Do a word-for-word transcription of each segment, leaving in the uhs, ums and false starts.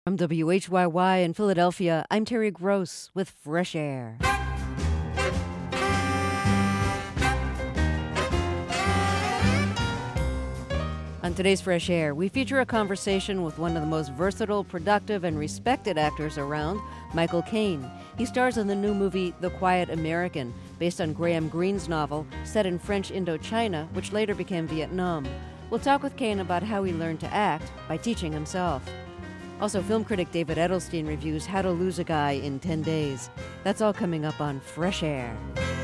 From W H Y Y in Philadelphia, I'm Terry Gross with Fresh Air. On today's Fresh Air, we feature a conversation with one of the most versatile, productive, and respected actors around, Michael Caine. He stars in the new movie The Quiet American, based on Graham Greene's novel, set in French Indochina, which later became Vietnam. We'll talk with Caine about how he learned to act by teaching himself. Also, film critic David Edelstein reviews How to Lose a Guy in ten days. That's all coming up on Fresh Air.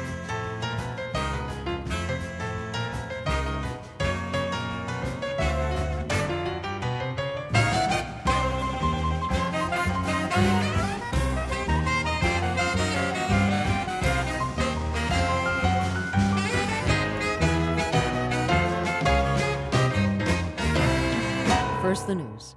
First, the news.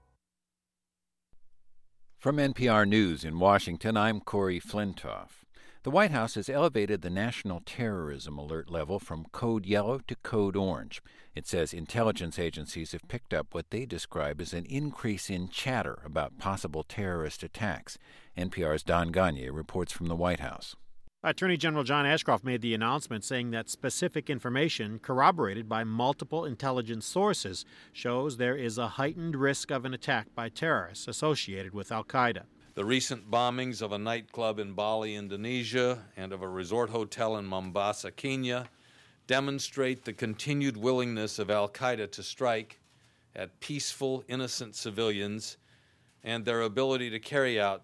From N P R News in Washington, I'm Corey Flintoff. The White House has elevated the national terrorism alert level from code yellow to code orange. It says intelligence agencies have picked up what they describe as an increase in chatter about possible terrorist attacks. N P R's Don Gagné reports from the White House. Attorney General John Ashcroft made the announcement saying that specific information corroborated by multiple intelligence sources shows there is a heightened risk of an attack by terrorists associated with al-Qaeda. The recent bombings of a nightclub in Bali, Indonesia, and of a resort hotel in Mombasa, Kenya, demonstrate the continued willingness of al-Qaeda to strike at peaceful, innocent civilians and their ability to carry out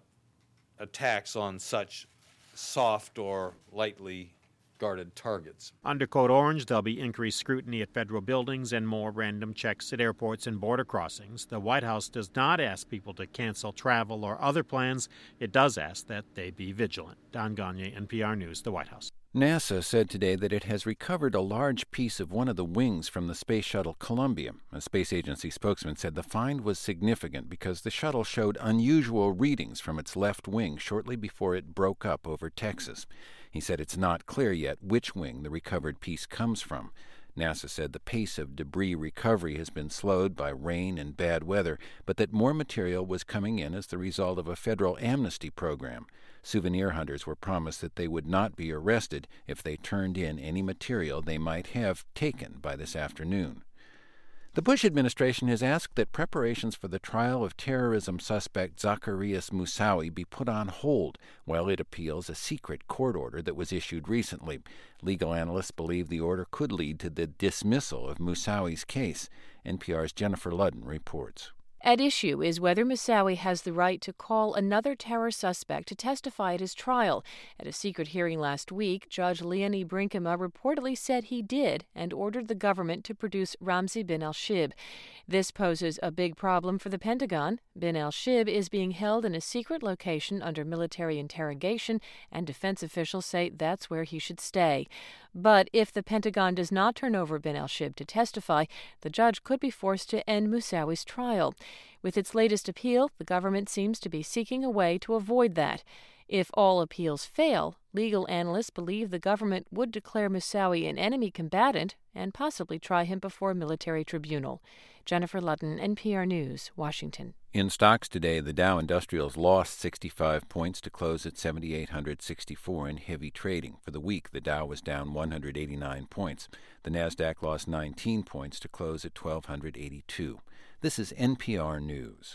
attacks on such soft or lightly guarded targets. Under Code Orange, there'll be increased scrutiny at federal buildings and more random checks at airports and border crossings. The White House does not ask people to cancel travel or other plans. It does ask that they be vigilant. Don Gagné, N P R News, the White House. NASA said today that it has recovered a large piece of one of the wings from the space shuttle Columbia. A space agency spokesman said the find was significant because the shuttle showed unusual readings from its left wing shortly before it broke up over Texas. He said it's not clear yet which wing the recovered piece comes from. NASA said the pace of debris recovery has been slowed by rain and bad weather, but that more material was coming in as the result of a federal amnesty program. Souvenir hunters were promised that they would not be arrested if they turned in any material they might have taken by this afternoon. The Bush administration has asked that preparations for the trial of terrorism suspect Zacarias Moussaoui be put on hold while it appeals a secret court order that was issued recently. Legal analysts believe the order could lead to the dismissal of Moussaoui's case. N P R's Jennifer Ludden reports. At issue is whether Moussaoui has the right to call another terror suspect to testify at his trial. At a secret hearing last week, Judge Leonie Brinkema reportedly said he did and ordered the government to produce Ramzi bin al-Shibh. This poses a big problem for the Pentagon. Bin al-Shibh is being held in a secret location under military interrogation, and defense officials say that's where he should stay. But if the Pentagon does not turn over Bin al-Shibh to testify, the judge could be forced to end Moussaoui's trial. With its latest appeal, the government seems to be seeking a way to avoid that. If all appeals fail, legal analysts believe the government would declare Moussaoui an enemy combatant and possibly try him before a military tribunal. Jennifer Ludden, N P R News, Washington. In stocks today, the Dow Industrials lost sixty-five points to close at seven thousand eight hundred sixty-four in heavy trading. For the week, the Dow was down one hundred eighty-nine points. The Nasdaq lost nineteen points to close at twelve hundred eighty-two. This is N P R News.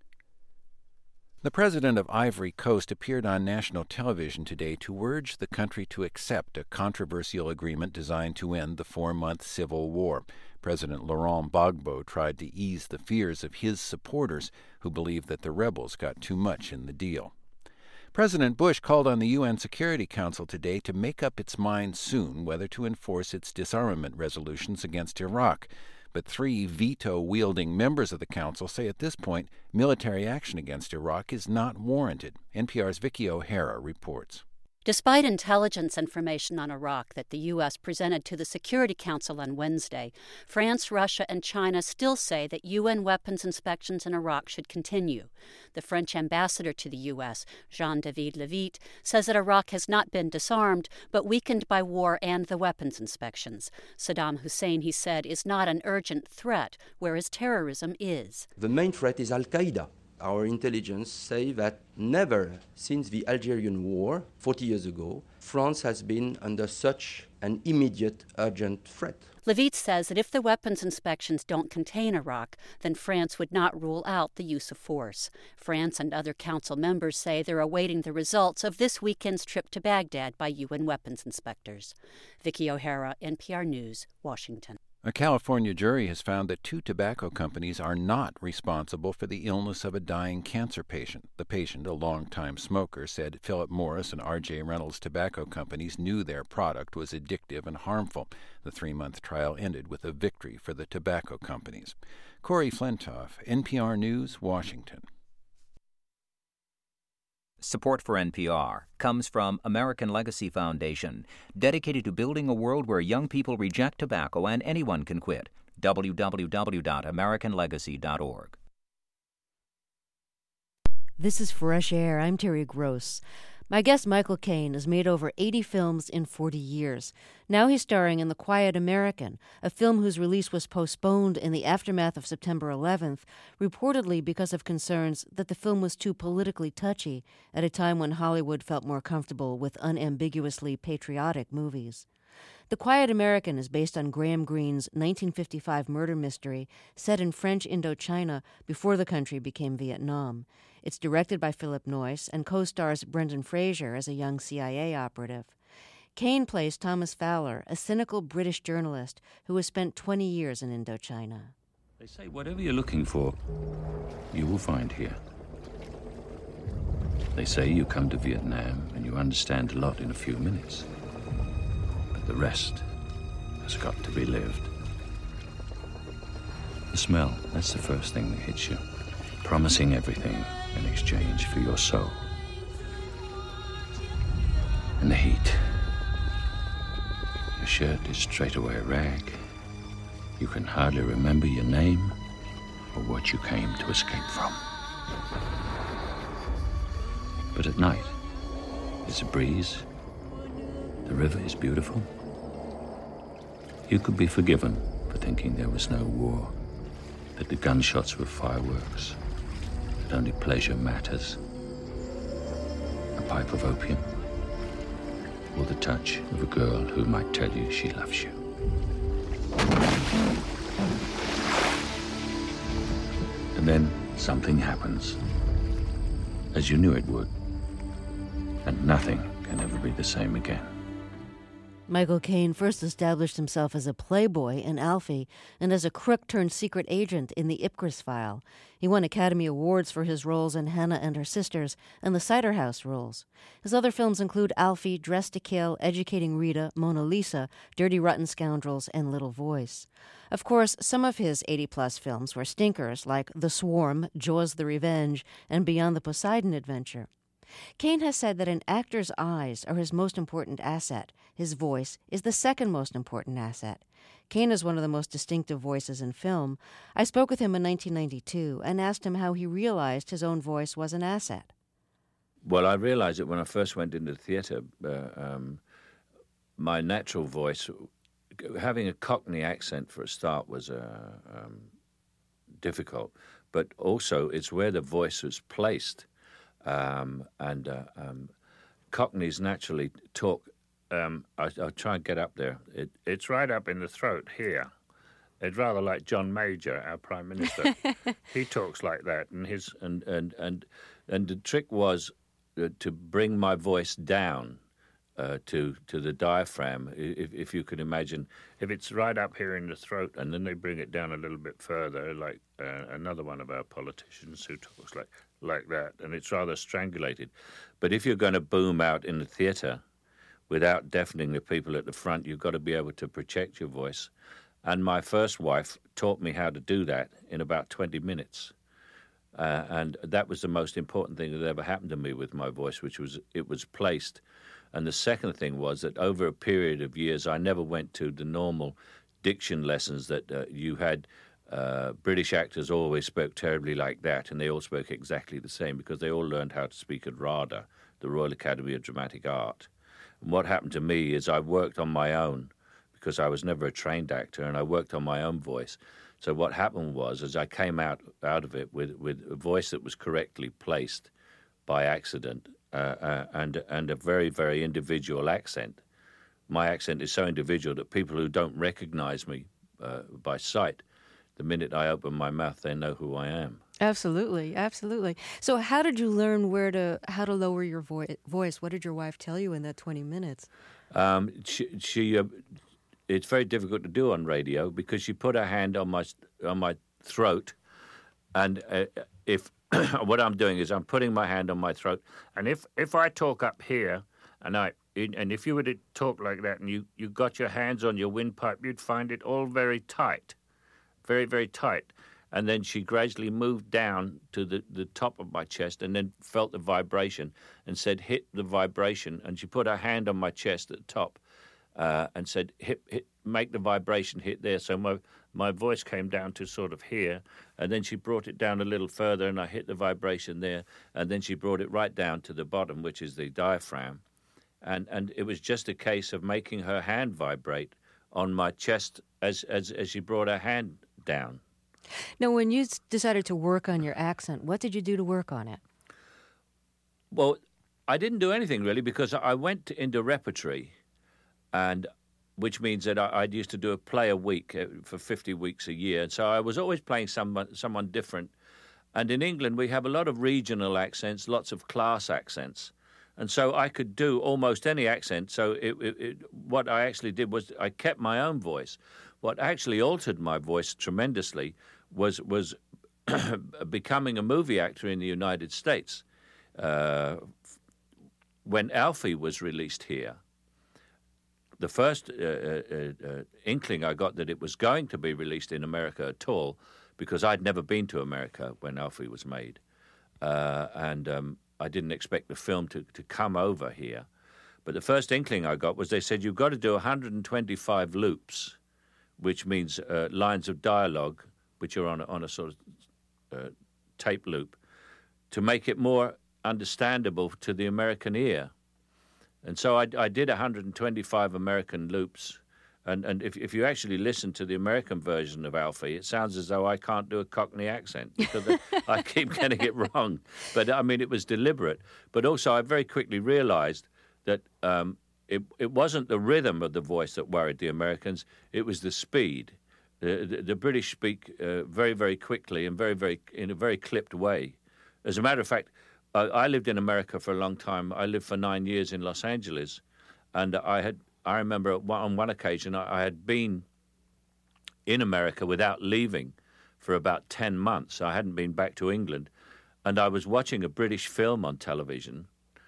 The president of Ivory Coast appeared on national television today to urge the country to accept a controversial agreement designed to end the four-month civil war. President Laurent Gbagbo tried to ease the fears of his supporters, who believe that the rebels got too much in the deal. President Bush called on the U N Security Council today to make up its mind soon whether to enforce its disarmament resolutions against Iraq. But three veto-wielding members of the council say at this point military action against Iraq is not warranted. N P R's Vicki O'Hara reports. Despite intelligence information on Iraq that the U S presented to the Security Council on Wednesday, France, Russia, and China still say that U N weapons inspections in Iraq should continue. The French ambassador to the U S, Jean-David Levitte, says that Iraq has not been disarmed, but weakened by war and the weapons inspections. Saddam Hussein, he said, is not an urgent threat, whereas terrorism is. The main threat is al-Qaeda. our intelligence say that never since the Algerian War, forty years ago, France has been under such an immediate, urgent threat. Levit says that if the weapons inspections don't contain Iraq, then France would not rule out the use of force. France and other council members say they're awaiting the results of this weekend's trip to Baghdad by U N weapons inspectors. Vicki O'Hara, N P R News, Washington. A California jury has found that two tobacco companies are not responsible for the illness of a dying cancer patient. The patient, a longtime smoker, said Philip Morris and R J Reynolds tobacco companies knew their product was addictive and harmful. The three-month trial ended with a victory for the tobacco companies. Corey Flintoff, N P R News, Washington. Support for N P R comes from American Legacy Foundation, dedicated to building a world where young people reject tobacco and anyone can quit. w w w dot american legacy dot org. This is Fresh Air. I'm Terry Gross. My guest, Michael Caine, has made over eighty films in forty years. Now he's starring in The Quiet American, a film whose release was postponed in the aftermath of September eleventh, reportedly because of concerns that the film was too politically touchy at a time when Hollywood felt more comfortable with unambiguously patriotic movies. The Quiet American is based on Graham Greene's nineteen fifty-five murder mystery set in French Indochina before the country became Vietnam. It's directed by Philip Noyce and co-stars Brendan Fraser as a young C I A operative. Caine plays Thomas Fowler, a cynical British journalist who has spent twenty years in Indochina. They say whatever you're looking for, you will find here. They say you come to Vietnam and you understand a lot in a few minutes. But the rest has got to be lived. The smell, that's the first thing that hits you. Promising everything in exchange for your soul. And the heat. Your shirt is straight away a rag. You can hardly remember your name or what you came to escape from. But at night, there's a breeze. The river is beautiful. You could be forgiven for thinking there was no war, that the gunshots were fireworks, that only pleasure matters. A pipe of opium, or the touch of a girl who might tell you she loves you. And then something happens, as you knew it would, and nothing can ever be the same again. Michael Caine first established himself as a playboy in Alfie and as a crook-turned-secret agent in the Ipcris File. He won Academy Awards for his roles in Hannah and Her Sisters and the Cider House roles. His other films include Alfie, Dressed to Kill, Educating Rita, Mona Lisa, Dirty Rotten Scoundrels, and Little Voice. Of course, some of his eighty-plus films were stinkers like The Swarm, Jaws the Revenge, and Beyond the Poseidon Adventure. Caine has said that an actor's eyes are his most important asset. His voice is the second most important asset. Caine is one of the most distinctive voices in film. I spoke with him in nineteen ninety-two and asked him how he realized his own voice was an asset. Well, I realized it when I first went into the theatre. Uh, um, my natural voice, having a Cockney accent for a start, was uh, um, difficult. But also, it's where the voice was placed. Um, and uh, um, Cockneys naturally talk. Um, I, I'll try and get up there. It, it's right up in the throat here. It's rather like John Major, our Prime Minister. He talks like that, and his and and and and the trick was uh, to bring my voice down uh, to to the diaphragm. If, if you could imagine, if it's right up here in the throat, and then they bring it down a little bit further, like uh, another one of our politicians who talks like. like that, and it's rather strangulated. But if you're going to boom out in the theatre without deafening the people at the front, you've got to be able to project your voice. And my first wife taught me how to do that in about twenty minutes. Uh, and that was the most important thing that ever happened to me with my voice, which was it was placed. And the second thing was that over a period of years, I never went to the normal diction lessons that uh, you had. Uh, British actors always spoke terribly like that, and they all spoke exactly the same because they all learned how to speak at RADA, the Royal Academy of Dramatic Art. And what happened to me is I worked on my own because I was never a trained actor, and I worked on my own voice So what happened was, as I came out out of it with, with a voice that was correctly placed by accident uh, uh, and and a very, very individual accent. My accent is so individual that people who don't recognize me uh, by sight, the minute I open my mouth, they know who I am. Absolutely, absolutely. So how did you learn where to how to lower your vo- voice? What did your wife tell you in that twenty minutes? Um, she, she uh, it's very difficult to do on radio because she put her hand on my on my throat, and uh, if what I'm doing is I'm putting my hand on my throat, and if if I talk up here, and I and if you were to talk like that, and you you got your hands on your windpipe, you'd find it all very tight, very very tight. And then she gradually moved down to the, the top of my chest and then felt the vibration and said, hit the vibration. And she put her hand on my chest at the top uh, and said, hit, hit, make the vibration hit there. So my, my voice came down to sort of here. And then she brought it down a little further and I hit the vibration there. And then she brought it right down to the bottom, which is the diaphragm. And, and it was just a case of making her hand vibrate on my chest as, as, as she brought her hand down. Now, when you decided to work on your accent, what did you do to work on it? Well, I didn't do anything really because I went into repertory, and which means that I, I'd used to do a play a week for fifty weeks a year. And so I was always playing someone, someone different. And in England, we have a lot of regional accents, lots of class accents. And so I could do almost any accent. So it, it, it, what I actually did was I kept my own voice. What actually altered my voice tremendously was was becoming a movie actor in the United States. Uh, when Alfie was released here, the first uh, uh, uh, inkling I got that it was going to be released in America at all, because I'd never been to America when Alfie was made, uh, and um, I didn't expect the film to, to come over here. But the first inkling I got was they said, you've got to do one hundred twenty-five loops, which means uh, lines of dialogue, which are on a, on a sort of uh, tape loop, to make it more understandable to the American ear. And so I, I did one hundred twenty-five American loops. And, and if, if you actually listen to the American version of Alfie, it sounds as though I can't do a Cockney accent because I keep getting it wrong. But, I mean, it was deliberate. But also I very quickly realized that um, it, it wasn't the rhythm of the voice that worried the Americans. It was the speed. The, the, the British speak uh, very, very quickly and very, very in a very clipped way. As a matter of fact, uh, I lived in America for a long time. I lived for nine years in Los Angeles, and I had I remember on one occasion I, I had been in America without leaving for about ten months. I hadn't been back to England, and I was watching a British film on television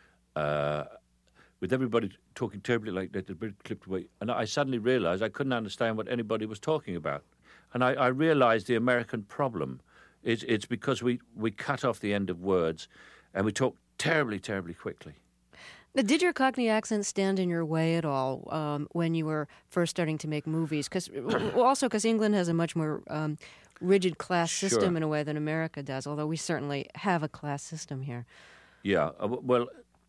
uh, with everybody talking terribly like that, the British clipped away. And I suddenly realized I couldn't understand what anybody was talking about. And I, I realized the American problem is it's because we, we cut off the end of words and we talk terribly, terribly quickly. Now, did your Cockney accent stand in your way at all um, when you were first starting to make movies? Because also because England has a much more um, rigid class Sure. system in a way than America does, although we certainly have a class system here. Yeah, uh, well,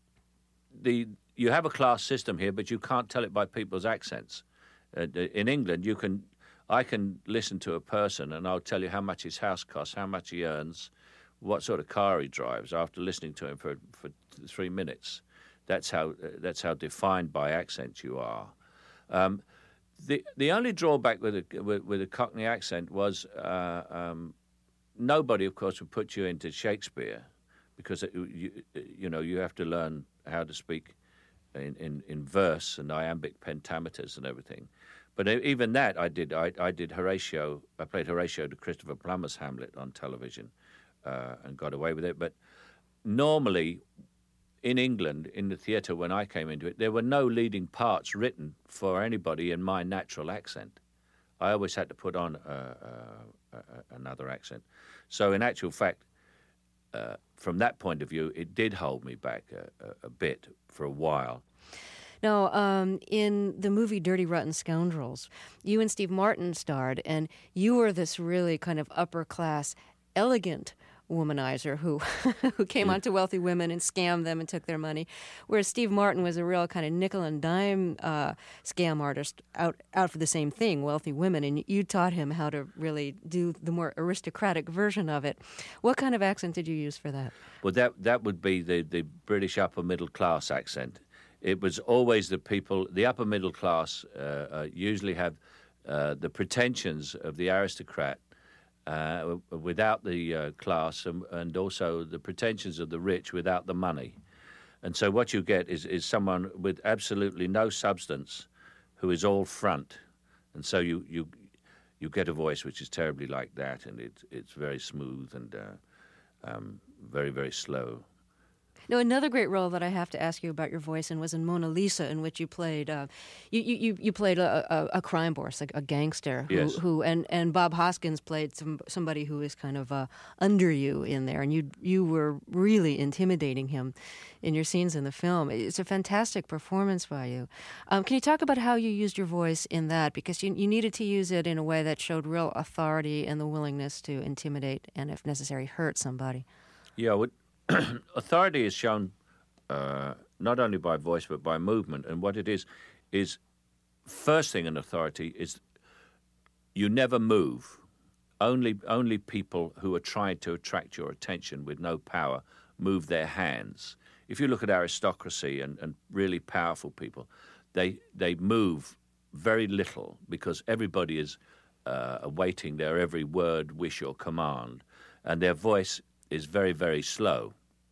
the you have a class system here, but you can't tell it by people's accents. Uh, in England, you can, I can listen to a person and I'll tell you how much his house costs, how much he earns, what sort of car he drives after listening to him for for three minutes. That's how uh, that's how defined by accent you are. Um, the the only drawback with a with, with a Cockney accent was uh, um, nobody, of course, would put you into Shakespeare because it, you you know you have to learn how to speak in, in, in verse and iambic pentameters and everything. But even that I did. I, I did Horatio. I played Horatio to Christopher Plummer's Hamlet on television uh, and got away with it. But normally, in England, in the theatre, when I came into it, there were no leading parts written for anybody in my natural accent. I always had to put on uh, uh, uh, another accent. So in actual fact, uh, from that point of view, it did hold me back a, a, a bit for a while. Now, um, in the movie Dirty Rotten Scoundrels, you and Steve Martin starred, and you were this really kind of upper-class, elegant womanizer who who came onto wealthy women and scammed them and took their money, whereas Steve Martin was a real kind of nickel and dime uh, scam artist out out for the same thing, wealthy women, and you taught him how to really do the more aristocratic version of it. What kind of accent did you use for that? Well, that that would be the, the British upper middle class accent. It was always the people, the upper middle class uh, uh, usually have uh, the pretensions of the aristocrat uh, without the uh, class, and, and also the pretensions of the rich without the money. And so what you get is, is someone with absolutely no substance who is all front. And so you you, you get a voice which is terribly like that, and it, it's very smooth and uh, um, very, very slow. Now, another great role that I have to ask you about your voice in was in Mona Lisa, in which you played uh, you, you you played a, a, a crime boss, a, a gangster, who, yes. who and, and Bob Hoskins played some somebody who is kind of uh, under you in there, and you you were really intimidating him in your scenes in the film. It's a fantastic performance by you. Um, can you talk about how you used your voice in that? Because you you needed to use it in a way that showed real authority and the willingness to intimidate and, if necessary, hurt somebody. Yeah, well, authority is shown uh, not only by voice but by movement. And what it is, is first thing in authority is you never move. Only, only people who are trying to attract your attention with no power move their hands. If you look at aristocracy and, and really powerful people, they, they move very little because everybody is uh, awaiting their every word, wish or command. And their voice is very, very slow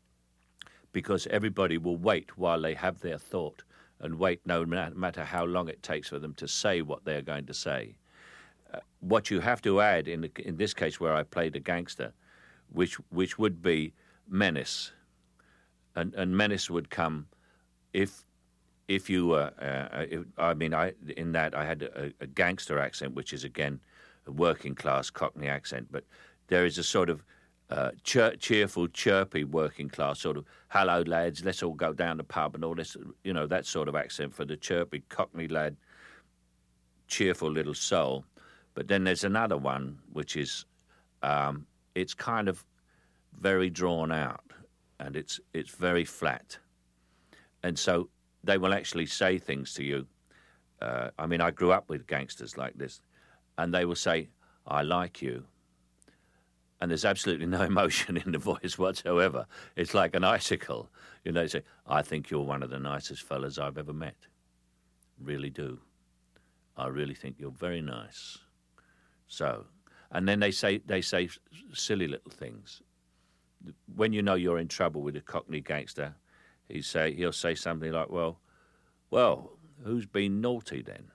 because everybody will wait while they have their thought and wait no matter how long it takes for them to say what they're going to say. Uh, what you have to add, in, the, in this case where I played a gangster, which which would be menace, and, and menace would come if if you were, uh, if, I mean, I in that I had a, a gangster accent, which is, again, a working class Cockney accent, but there is a sort of Uh, cheer, cheerful, chirpy working class sort of, hello lads, let's all go down the pub and all this, you know, that sort of accent for the chirpy Cockney lad, cheerful little soul. But then there's another one, which is, um, it's kind of very drawn out and it's it's very flat. And so they will actually say things to you. Uh, I mean, I grew up with gangsters like this, and they will say, I like you. And there's absolutely no emotion in the voice whatsoever. It's like an icicle. You know, they say, I think you're one of the nicest fellas I've ever met. Really do. I really think you're very nice. So, and then they say they say silly little things. When you know you're in trouble with a Cockney gangster, he say he'll say something like, well, well, who's been naughty then?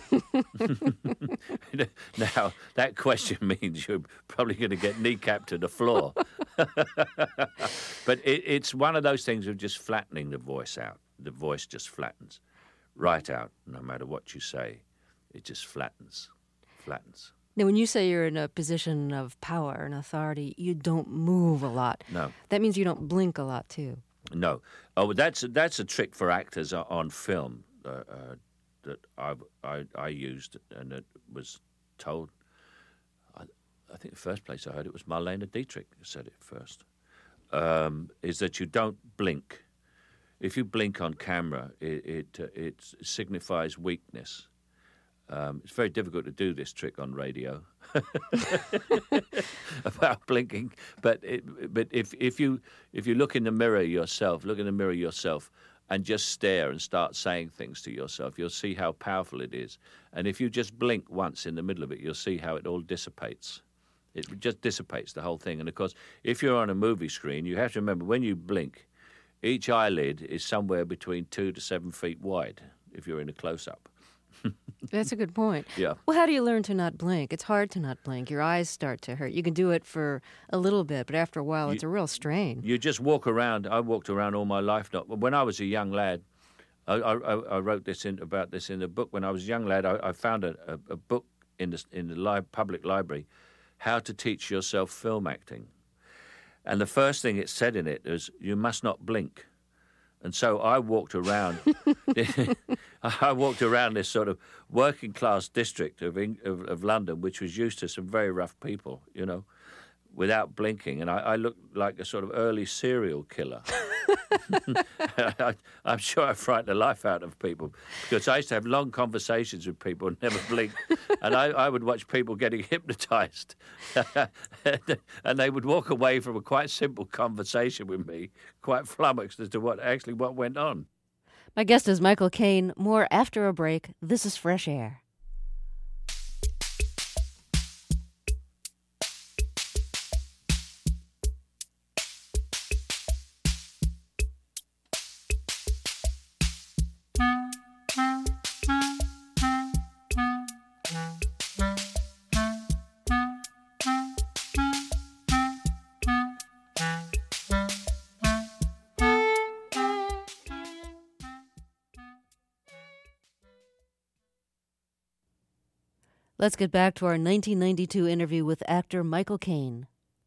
Now, that question means you're probably going to get kneecapped to the floor. But it, it's one of those things of just flattening the voice out. The voice just flattens right out, no matter what you say. It just flattens, flattens. Now, when you say you're in a position of power and authority, you don't move a lot. No. That means you don't blink a lot, too. No. Oh, that's, that's a trick for actors on film. Uh, uh, that I, I I used, and it was told, I, I think the first place I heard it was Marlene Dietrich who said it first, um, is that you don't blink. If you blink on camera, it it, uh, it signifies weakness. Um, it's very difficult to do this trick on radio about blinking, but it, but if if you if you look in the mirror yourself, look in the mirror yourself, and just stare and start saying things to yourself, you'll see how powerful it is. And if you just blink once in the middle of it, you'll see how it all dissipates. It just dissipates the whole thing. And, of course, if you're on a movie screen, you have to remember when you blink, each eyelid is somewhere between two to seven feet wide if you're in a close-up. That's a good point. Yeah. Well, how do you learn to not blink? It's hard to not blink. Your eyes start to hurt. You can do it for a little bit, but after a while, you, it's a real strain. You just walk around. I walked around all my life. Not when I was a young lad. I, I, I wrote this in about this in the book. When I was a young lad, I, I found a, a, a book in the in the li- public library, How to Teach Yourself Film Acting, and the first thing it said in it is you must not blink. And so I walked around. I walked around this sort of working class district of, of of London, which was used to some very rough people, you know, without blinking, and I, I looked like a sort of early serial killer. I, I'm sure I frightened the life out of people because I used to have long conversations with people and never blink, and I, I would watch people getting hypnotized, and they would walk away from a quite simple conversation with me, quite flummoxed as to what actually what went on. My guest is Michael Caine. More after a break. This is Fresh Air. Let's get back to our nineteen ninety-two interview with actor Michael Caine.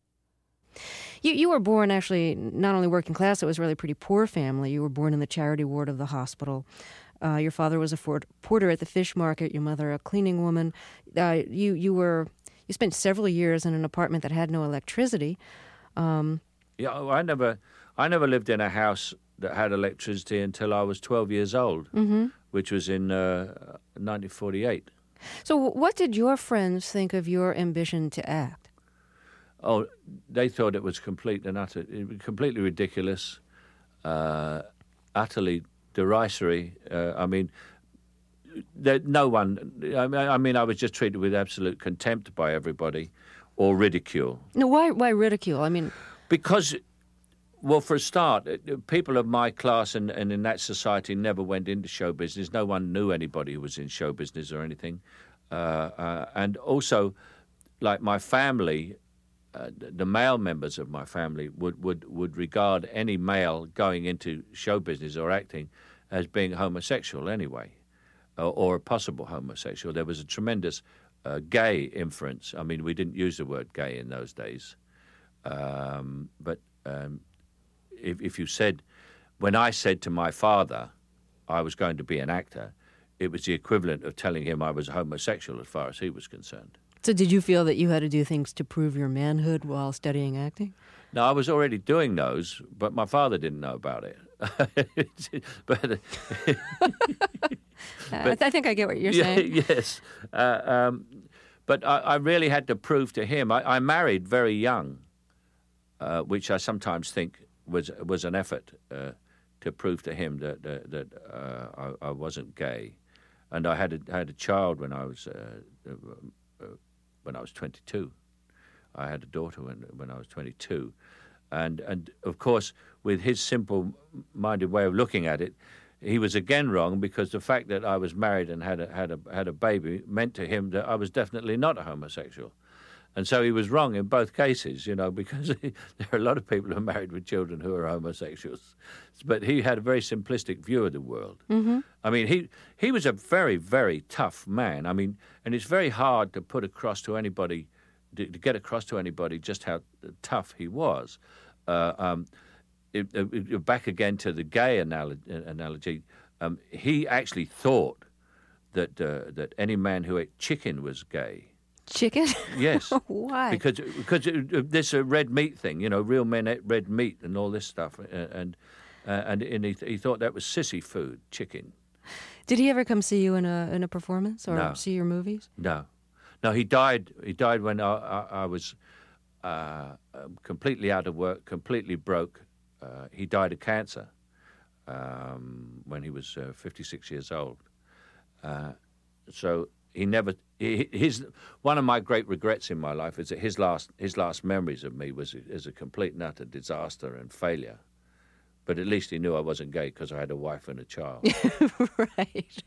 You you were born actually not only working class, it was really a pretty poor family. You were born in the charity ward of the hospital. Uh, your father was a fort, porter at the fish market, your mother a cleaning woman. Uh, you you were you spent several years in an apartment that had no electricity. Um, yeah, I never I never lived in a house that had electricity until I was twelve years old, mm-hmm. which was in uh, nineteen forty-eight. So what did your friends think of your ambition to act? Oh, they thought it was complete and utter, completely ridiculous, uh, utterly derisory. Uh, I mean, there, no one. I mean, I mean, I was just treated with absolute contempt by everybody, or ridicule. No, why? Why ridicule? I mean, because, well, for a start, people of my class and, and in that society never went into show business. No one knew anybody who was in show business or anything, uh, uh, and also, like my family. Uh, the male members of my family would, would, would regard any male going into show business or acting as being homosexual anyway, or, or a possible homosexual. There was a tremendous uh, gay inference. I mean, we didn't use the word gay in those days. Um, but um, if, if you said, when I said to my father I was going to be an actor, it was the equivalent of telling him I was a homosexual as far as he was concerned. So did you feel that you had to do things to prove your manhood while studying acting? No, I was already doing those, but my father didn't know about it. but, uh, but I think I get what you're yeah, saying. Yes. Uh, um, but I, I really had to prove to him. I, I married very young, uh, which I sometimes think was was an effort uh, to prove to him that that, that uh, I, I wasn't gay. And I had a, had a child when I was... Uh, uh, when I was twenty-two. I had a daughter when, when I was twenty-two. And, and of course, with his simple-minded way of looking at it, he was again wrong because the fact that I was married and had a, had a, had a baby meant to him that I was definitely not a homosexual. And so he was wrong in both cases, you know, because he, there are a lot of people who are married with children who are homosexuals. But he had a very simplistic view of the world. Mm-hmm. I mean, he, he was a very, very tough man. I mean, and it's very hard to put across to anybody, to, to get across to anybody just how tough he was. Uh, um, it, it, back again to the gay analogy, analogy um, he actually thought that uh, that any man who ate chicken was gay. Chicken? Yes. Why? Because because this uh, red meat thing, you know, real men ate red meat and all this stuff, uh, and uh, and and he, he thought that was sissy food, chicken. Did he ever come see you in a in a performance or no. see your movies? No, no. He died. He died when I, I, I was uh, completely out of work, completely broke. Uh, he died of cancer um, when he was uh, fifty-six years old. Uh, so. He never. He, his one of my great regrets in my life is that his last his last memories of me was as a complete and utter disaster and failure. But at least he knew I wasn't gay because I had a wife and a child. Right.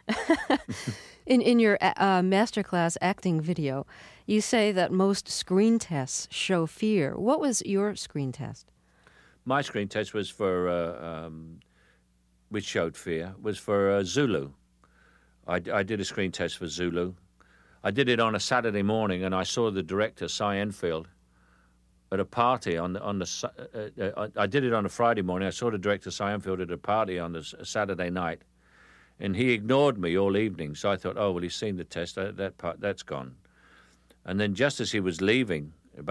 in in your uh, masterclass acting video, you say that most screen tests show fear. What was your screen test? My screen test was for, uh, um, which showed fear, was for uh, Zulu. I, I did a screen test for Zulu. I did it on a Saturday morning, and I saw the director, Cy Enfield, at a party on the on the. Uh, uh, I did it on a Friday morning. I saw the director, Cy Enfield, at a party on the Saturday night, and he ignored me all evening. So I thought, oh well, he's seen the test. That, that part that's gone. And then, just as he was leaving, about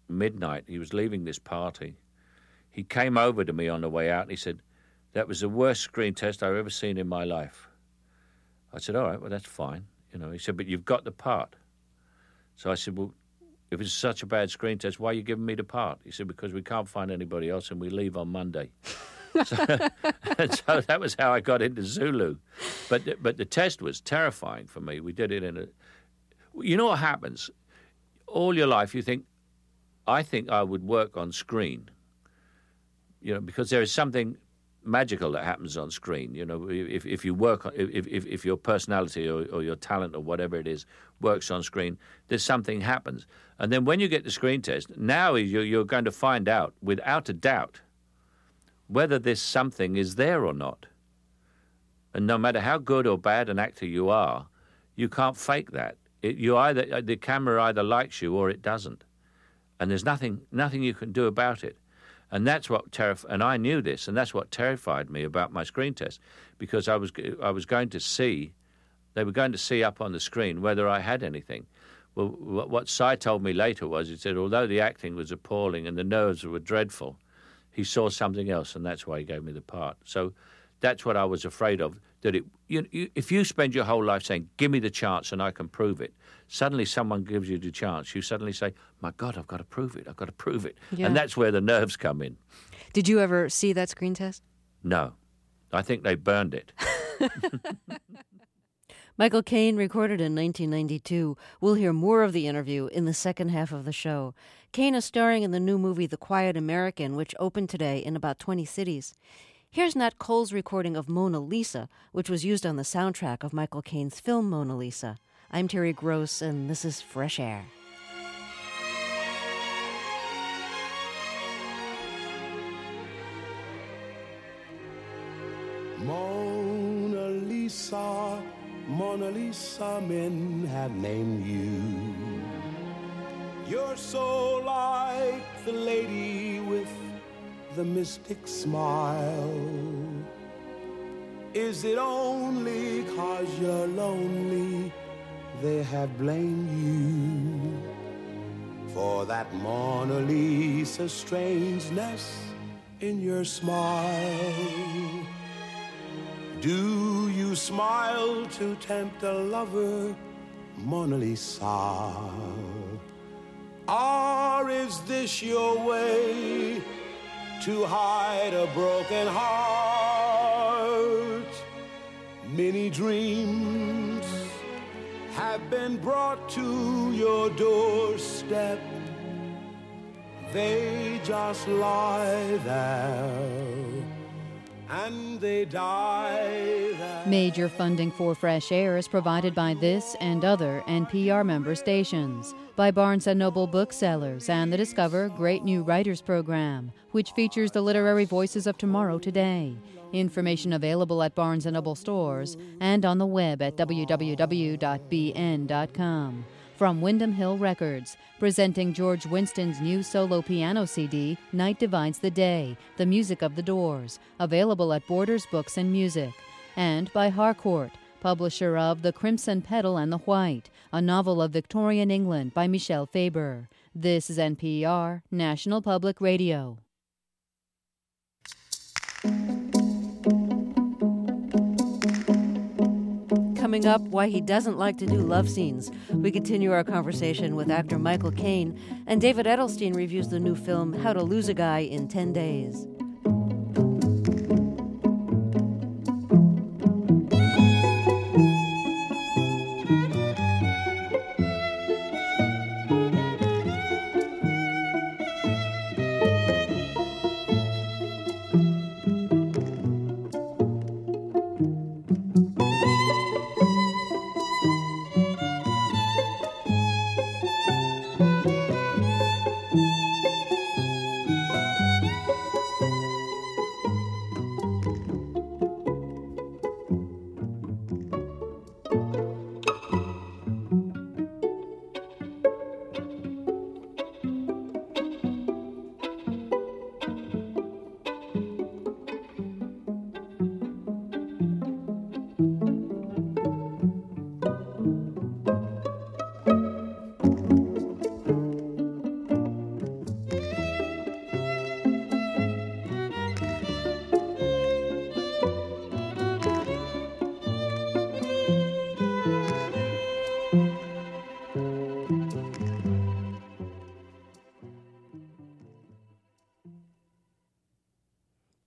midnight. He was leaving this party. He came over to me on the way out and he said, "That was the worst screen test I've ever seen in my life." I said, "All right, well, that's fine." You know, he said, "But you've got the part." So I said, "Well, if it's such a bad screen test, why are you giving me the part?" He said, "Because we can't find anybody else and we leave on Monday." so, and so that was how I got into Zulu. But the, but the test was terrifying for me. We did it in a... You know what happens? All your life you think, I think I would work on screen. You know, because there is something magical that happens on screen. You know, if if you work, if if, if your personality or, or your talent or whatever it is works on screen, there's something happens. And then when you get the screen test, now you're, you're going to find out, without a doubt, whether this something is there or not. And no matter how good or bad an actor you are, you can't fake that. It, you either the camera either likes you or it doesn't, and there's nothing nothing you can do about it. And that's what terrif- and I knew this, and that's what terrified me about my screen test, because I was I was going to see, they were going to see up on the screen whether I had anything. Well, what Sy told me later was, he said, although the acting was appalling and the nerves were dreadful, he saw something else, and that's why he gave me the part. So that's what I was afraid of, that it, you, you, if you spend your whole life saying, "Give me the chance and I can prove it," suddenly someone gives you the chance, you suddenly say, "My God, I've got to prove it, I've got to prove it." Yeah. And that's where the nerves come in. Did you ever see that screen test? No. I think they burned it. Michael Caine recorded in nineteen ninety-two. We'll hear more of the interview in the second half of the show. Caine is starring in the new movie The Quiet American, which opened today in about twenty cities. Here's Nat Cole's recording of Mona Lisa, which was used on the soundtrack of Michael Caine's film Mona Lisa. I'm Terry Gross, and this is Fresh Air. Mona Lisa, Mona Lisa, men have named you. You're so like the lady with the mystic smile. Is it only 'cause you're lonely they have blamed you for that Mona Lisa strangeness in your smile? Do you smile to tempt a lover, Mona Lisa? Or is this your way to hide a broken heart? Many dreams have been brought to your doorstep. They just lie there and they die there. Major funding for Fresh Air is provided by this and other N P R member stations, by Barnes and Noble Booksellers and the Discover Great New Writers Program, which features the literary voices of tomorrow today. Information available at Barnes and Noble stores and on the web at w w w dot b n dot com. From Windham Hill Records, presenting George Winston's new solo piano C D, Night Divides the Day, The Music of the Doors, available at Borders Books and Music. And by Harcourt, publisher of The Crimson Petal and the White, a novel of Victorian England by Michel Faber. This is N P R, National Public Radio. Coming up, why he doesn't like to do love scenes. We continue our conversation with actor Michael Caine, and David Edelstein reviews the new film How to Lose a Guy in ten days.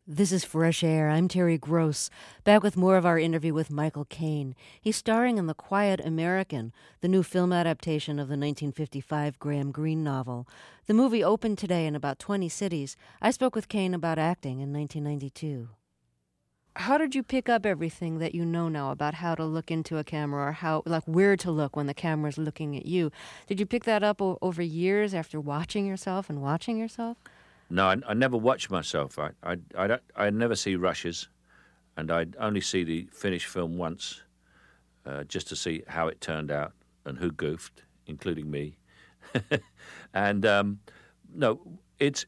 This is Fresh Air. I'm Terry Gross, back with more of our interview with Michael Caine. He's starring in The Quiet American, the new film adaptation of the nineteen fifty-five Graham Greene novel. The movie opened today in about twenty cities. I spoke with Caine about acting in nineteen ninety-two. How did you pick up everything that you know now about how to look into a camera, or how, like, where to look when the camera's looking at you? Did you pick that up o- over years after watching yourself and watching yourself? No, I, I never watch myself. I, I, I, don't, I never see rushes, and I only see the finished film once, uh, just to see how it turned out and who goofed, including me. and um, no, it's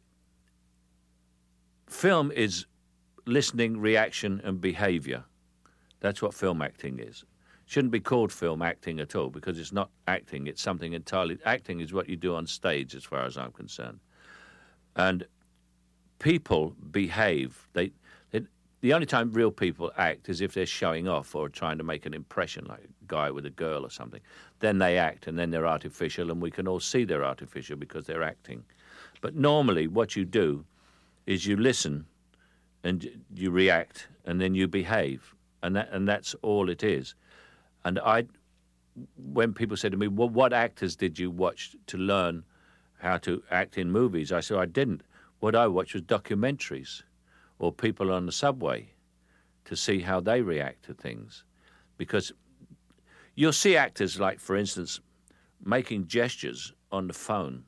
film is listening, reaction, and behaviour. That's what film acting is. Shouldn't be called film acting at all, because it's not acting. It's something entirely. Acting is what you do on stage, as far as I'm concerned. And people behave. They, they, the only time real people act is if they're showing off or trying to make an impression, like a guy with a girl or something. Then they act, and then they're artificial, and we can all see they're artificial because they're acting. But normally what you do is you listen and you react, and then you behave, and that and that's all it is. And I, when people say to me, well, what actors did you watch to learn how to act in movies? I said, I didn't. What I watched was documentaries or people on the subway to see how they react to things. Because you'll see actors, like, for instance, making gestures on the phone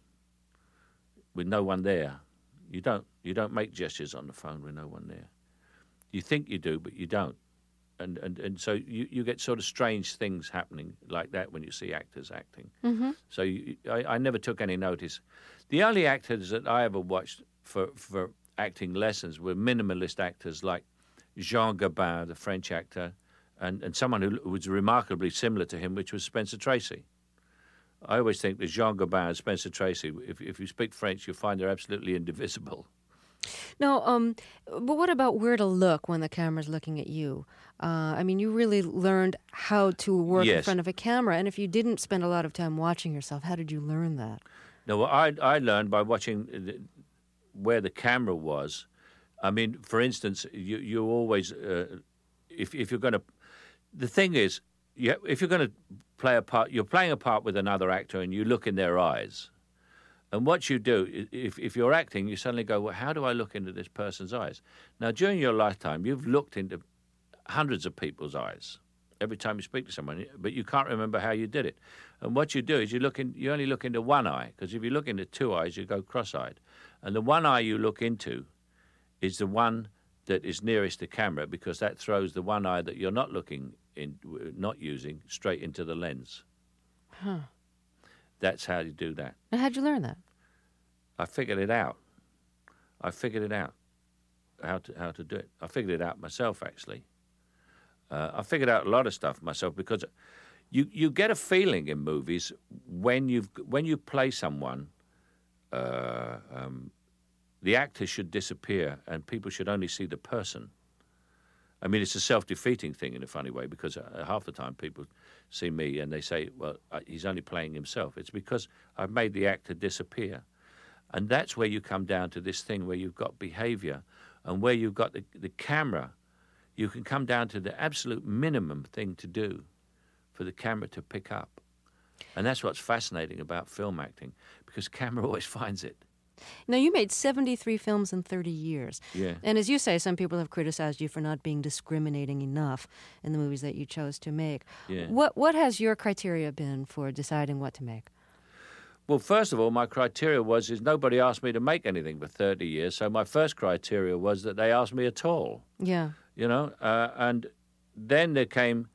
with no one there. You don't, you don't make gestures on the phone with no one there. You think you do, but you don't. And, and, and so you, you get sort of strange things happening like that when you see actors acting. Mm-hmm. So you, I, I never took any notice. The only actors that I ever watched for, for acting lessons were minimalist actors like Jean Gabin, the French actor, and, and someone who was remarkably similar to him, which was Spencer Tracy. I always think that Jean Gabin and Spencer Tracy, if, if you speak French, you'll find they're absolutely indivisible. No, um, but what about where to look when the camera's looking at you? Uh, I mean, you really learned how to work Yes. in front of a camera, and if you didn't spend a lot of time watching yourself, how did you learn that? No, well, I, I learned by watching the, where the camera was. I mean, for instance, you, you always, uh, if, if you're going to, the thing is, you, if you're going to play a part, you're playing a part with another actor and you look in their eyes. And what you do, if, if you're acting, you suddenly go, well, how do I look into this person's eyes? Now, during your lifetime, you've looked into hundreds of people's eyes every time you speak to someone, but you can't remember how you did it. And what you do is you look in, you only look into one eye, because if you look into two eyes, you go cross-eyed. And the one eye you look into is the one that is nearest the camera, because that throws the one eye that you're not looking in, not using, straight into the lens. Huh. That's how you do that. Now, how'd you learn that? I figured it out. I figured it out, how to how to do it. I figured it out myself, actually. Uh, I figured out a lot of stuff myself, because you you get a feeling in movies when you when you play someone, uh, um, the actor should disappear and people should only see the person. I mean, it's a self-defeating thing in a funny way, because uh, half the time people see me and they say, well, uh, he's only playing himself. It's because I've made the actor disappear. And that's where you come down to this thing where you've got behavior, and where you've got the, the camera, you can come down to the absolute minimum thing to do for the camera to pick up. And that's what's fascinating about film acting, because camera always finds it. Now, you made seventy-three films in thirty years. Yeah. And as you say, some people have criticized you for not being discriminating enough in the movies that you chose to make. Yeah. What What has your criteria been for deciding what to make? Well, first of all, my criteria was is nobody asked me to make anything for thirty years, so my first criteria was that they asked me at all. Yeah. You know, uh, and then there came,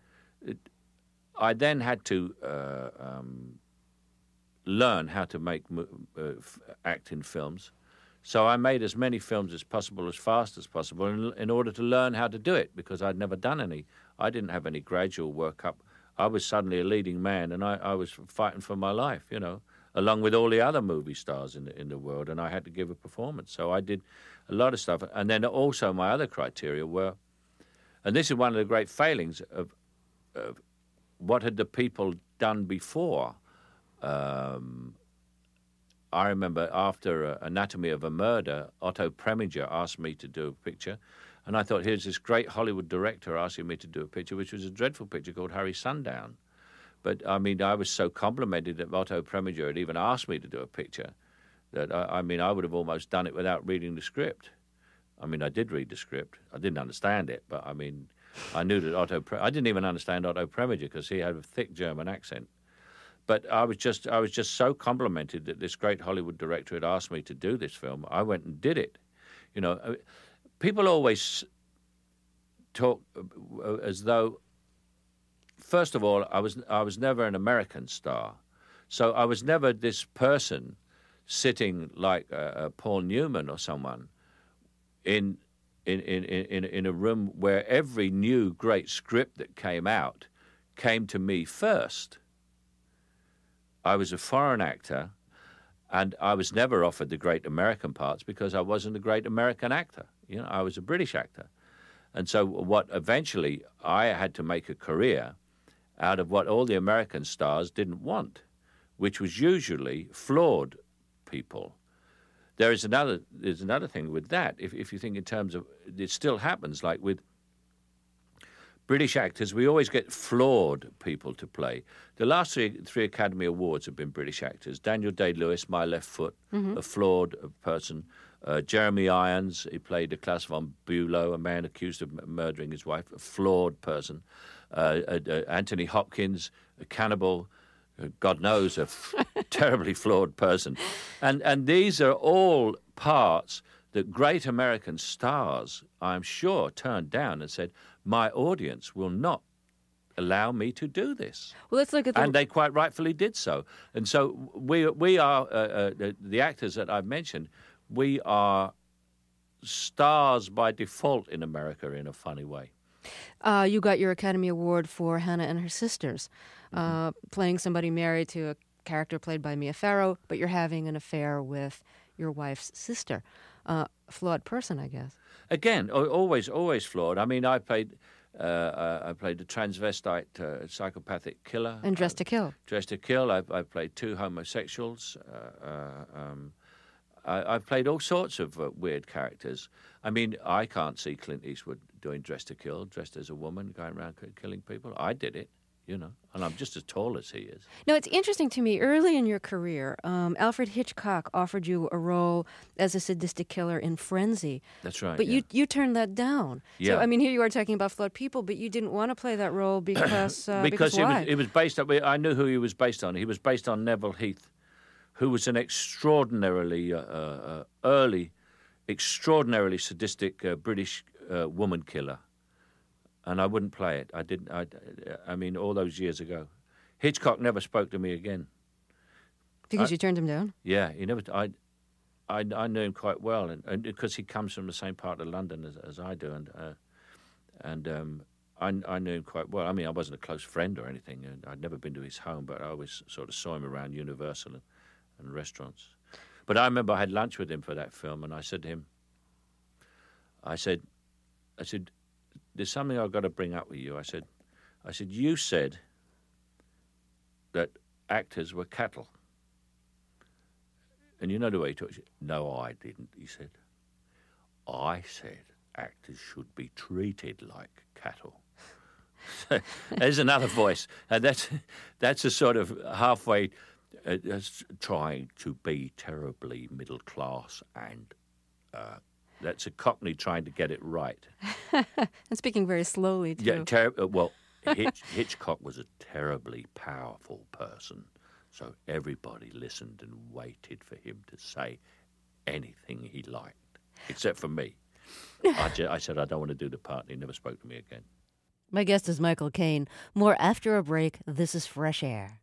I then had to uh, um, learn how to make uh, act in films. So I made as many films as possible, as fast as possible, in, in order to learn how to do it, because I'd never done any. I didn't have any gradual work up. I was suddenly a leading man, and I, I was fighting for my life, you know, along with all the other movie stars in the, in the world, and I had to give a performance. So I did a lot of stuff. And then also my other criteria were, and this is one of the great failings of, of what had the people done before. Um, I remember after uh, Anatomy of a Murder, Otto Preminger asked me to do a picture, and I thought, here's this great Hollywood director asking me to do a picture, which was a dreadful picture called Hurry Sundown. But, I mean, I was so complimented that Otto Preminger had even asked me to do a picture that, I, I mean, I would have almost done it without reading the script. I mean, I did read the script. I didn't understand it, but, I mean, I knew that Otto... Pre- I didn't even understand Otto Preminger because he had a thick German accent. But I was just I was just so complimented that this great Hollywood director had asked me to do this film. I went and did it. You know, people always talk as though, first of all, I was I was never an American star, so I was never this person sitting like uh, uh, Paul Newman or someone in in in in in a room where every new great script that came out came to me first. I was a foreign actor, and I was never offered the great American parts because I wasn't a great American actor. You know, I was a British actor. And so what eventually I had to make a career out of what all the American stars didn't want, which was usually flawed people. There is another there's another thing with that. If if you think in terms of, it still happens, like with British actors, we always get flawed people to play. The last three, three Academy Awards have been British actors. Daniel Day-Lewis, My Left Foot, mm-hmm. a flawed person. Uh, Jeremy Irons, he played Klaus von Bülow, a man accused of m- murdering his wife, a flawed person. Uh, uh, uh, Anthony Hopkins, a cannibal, uh, God knows, a f- terribly flawed person. And, and these are all parts that great American stars, I'm sure, turned down and said, my audience will not allow me to do this. Well, let's look at the... And they quite rightfully did so. And so we we are, uh, uh, the, the actors that I've mentioned, we are stars by default in America in a funny way. Uh, you got your Academy Award for Hannah and Her Sisters, mm-hmm. uh, playing somebody married to a character played by Mia Farrow, but you're having an affair with your wife's sister. Uh, flawed person, I guess. Again, always, always flawed. I mean, I played, uh, uh, I played a transvestite uh, psychopathic killer. And Dressed to Kill. Dressed to Kill. I, I played two homosexuals. Uh, uh, um, I, I've played all sorts of uh, weird characters. I mean, I can't see Clint Eastwood doing Dressed to Kill, dressed as a woman, going around killing people. I did it. You know, and I'm just as tall as he is. Now, it's interesting to me, early in your career, um, Alfred Hitchcock offered you a role as a sadistic killer in Frenzy. That's right. But yeah. you you turned that down. Yeah. So, I mean, here you are talking about flawed people, but you didn't want to play that role because, uh, because, because why? It was, it was based on, I knew who he was based on. He was based on Neville Heath, who was an extraordinarily uh, uh, early, extraordinarily sadistic uh, British uh, woman killer. And I wouldn't play it. I didn't. I, I mean, all those years ago, Hitchcock never spoke to me again. Because I, you turned him down? Yeah, he never. I, I, I knew him quite well, and, and because he comes from the same part of London as, as I do, and uh, and um, I, I knew him quite well. I mean, I wasn't a close friend or anything, and I'd never been to his home, but I always sort of saw him around Universal and, and restaurants. But I remember I had lunch with him for that film, and I said to him, I said, I said. There's something I've got to bring up with you. I said, I said, you said that actors were cattle. And you know the way he talks? No, I didn't, he said. I said actors should be treated like cattle. There's another voice. And that's, that's a sort of halfway uh, trying to be terribly middle class and uh that's a Cockney trying to get it right. And speaking very slowly, too. Yeah, ter- well, Hitch- Hitchcock was a terribly powerful person, so everybody listened and waited for him to say anything he liked, except for me. I, ju- I said, I don't want to do the part, and he never spoke to me again. My guest is Michael Caine. More after a break. This is Fresh Air.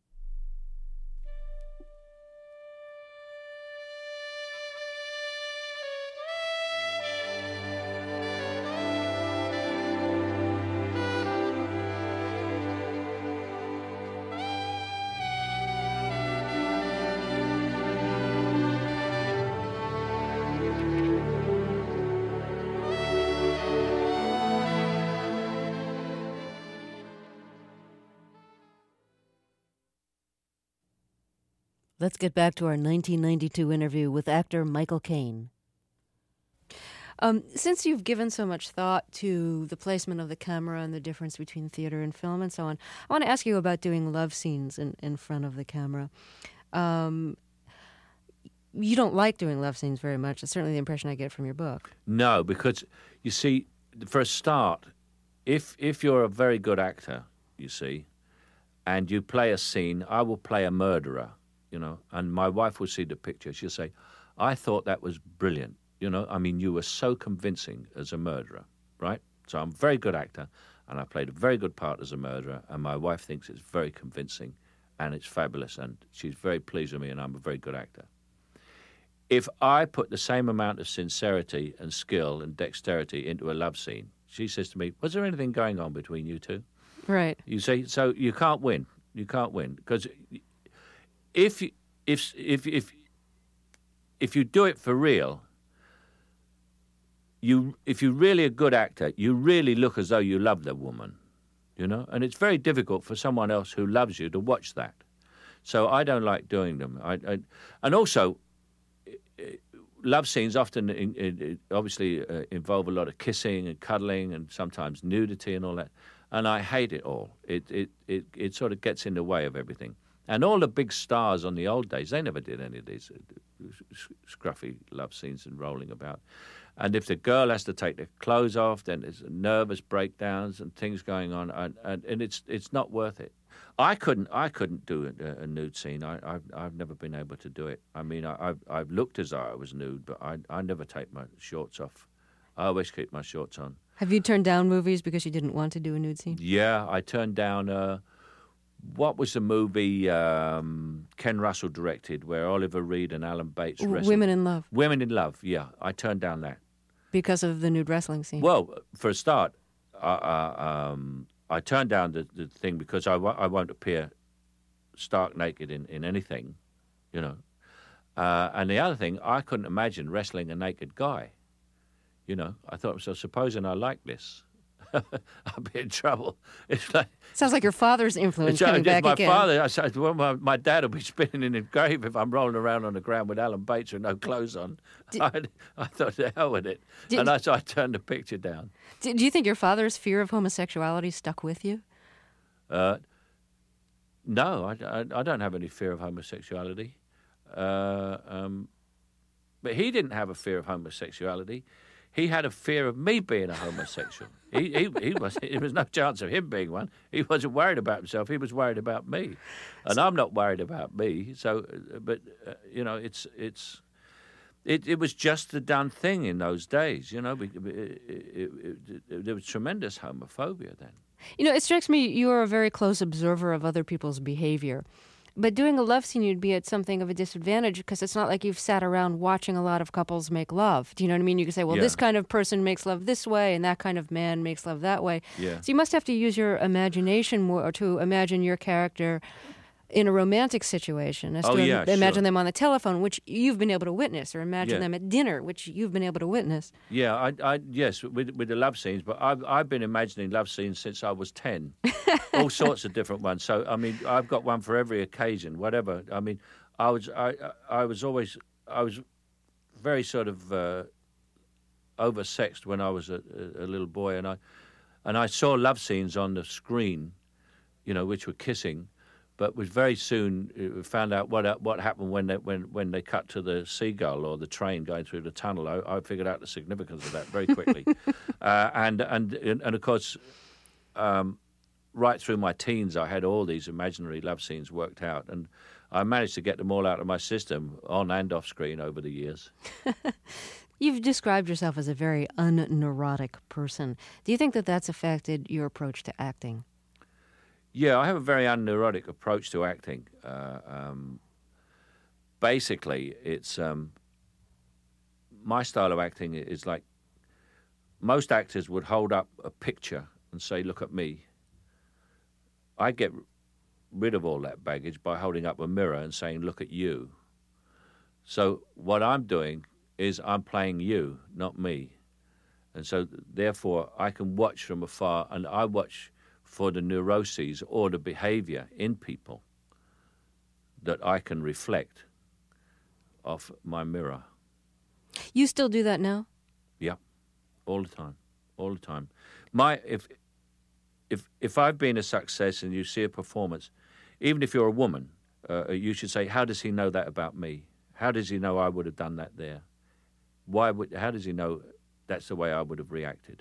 Let's get back to our nineteen ninety-two interview with actor Michael Caine. Um, since you've given so much thought to the placement of the camera and the difference between theater and film and so on, I want to ask you about doing love scenes in, in front of the camera. Um, you don't like doing love scenes very much. That's certainly the impression I get from your book. No, because, you see, for a start, if if you're a very good actor, you see, and you play a scene, I will play a murderer, you know, and my wife will see the picture. She'll say, I thought that was brilliant. You know, I mean, you were so convincing as a murderer, right? So I'm a very good actor, and I played a very good part as a murderer, and my wife thinks it's very convincing, and it's fabulous, and she's very pleased with me, and I'm a very good actor. If I put the same amount of sincerity and skill and dexterity into a love scene, she says to me, was there anything going on between you two? Right. You see, so you can't win. You can't win, because if, if, if, if, if you do it for real, You, if you're really a good actor, you really look as though you love the woman, you know? And it's very difficult for someone else who loves you to watch that. So I don't like doing them. I, I, and also, love scenes often in, in, obviously uh, involve a lot of kissing and cuddling and sometimes nudity and all that. And I hate it all. It, it, it, it sort of gets in the way of everything. And all the big stars on the old days, they never did any of these scruffy love scenes and rolling about. And if the girl has to take the clothes off, then there's nervous breakdowns and things going on, and, and, and it's it's not worth it. I couldn't I couldn't do a, a nude scene. I, I've I've never been able to do it. I mean, I, I've I've looked as though I was nude, but I I never take my shorts off. I always keep my shorts on. Have you turned down movies because you didn't want to do a nude scene? Yeah, I turned down. Uh, what was the movie um, Ken Russell directed, where Oliver Reed and Alan Bates wrestled? Women in Love. Women in Love. Yeah, I turned down that. Because of the nude wrestling scene? Well, for a start, uh, uh, um, I turned down the, the thing because I, w- I won't appear stark naked in, in anything, you know. Uh, and the other thing, I couldn't imagine wrestling a naked guy. You know, I thought, so supposing I like this, I'll be in trouble. It's like sounds like your father's influence coming back my again. My father, I said, well, my, my dad will be spinning in his grave if I'm rolling around on the ground with Alan Bates with no clothes on. Did, I, I thought, the hell with it. Did, and I, so I turned the picture down. Did, do you think your father's fear of homosexuality stuck with you? Uh, no, I, I, I don't have any fear of homosexuality. Uh, um, but he didn't have a fear of homosexuality. He had a fear of me being a homosexual. he, he, he was. There was no chance of him being one. He wasn't worried about himself. He was worried about me, and I'm not worried about me. So, but uh, you know, it's it's it, it was just the done thing in those days. You know, it, it, it, it, there was tremendous homophobia then. You know, it strikes me you are a very close observer of other people's behavior. But doing a love scene, you'd be at something of a disadvantage because it's not like you've sat around watching a lot of couples make love. Do you know what I mean? You can say, well, yeah. this kind of person makes love this way and that kind of man makes love that way. Yeah. So you must have to use your imagination more to imagine your character in a romantic situation as oh, to yeah, im- imagine sure. them on the telephone, which you've been able to witness, or imagine yeah. them at dinner, which you've been able to witness. Yeah, I, I yes, with with the love scenes, but I've I've been imagining love scenes since I was ten, all sorts of different ones. So I mean, I've got one for every occasion, whatever. I mean, I was I I was always I was very sort of uh, oversexed when I was a, a little boy, and I and I saw love scenes on the screen, you know, which were kissing. But was very soon uh, found out what what happened when they when, when they cut to the seagull or the train going through the tunnel. I, I figured out the significance of that very quickly, uh, and and and of course, um, right through my teens, I had all these imaginary love scenes worked out, and I managed to get them all out of my system on and off screen over the years. You've described yourself as a very unneurotic person. Do you think that that's affected your approach to acting? Yeah, I have a very unneurotic approach to acting. Uh, um, basically, it's um, my style of acting is like most actors would hold up a picture and say, "Look at me." I get rid of all that baggage by holding up a mirror and saying, "Look at you." So what I'm doing is I'm playing you, not me, and so therefore I can watch from afar, and I watch for the neuroses or the behavior in people that I can reflect off my mirror. You still do that now? Yeah, all the time, all the time. My if if if I've been a success and you see a performance, even if you're a woman, uh, you should say, "How does he know that about me? How does he know I would have done that there? Why would? How does he know that's the way I would have reacted?"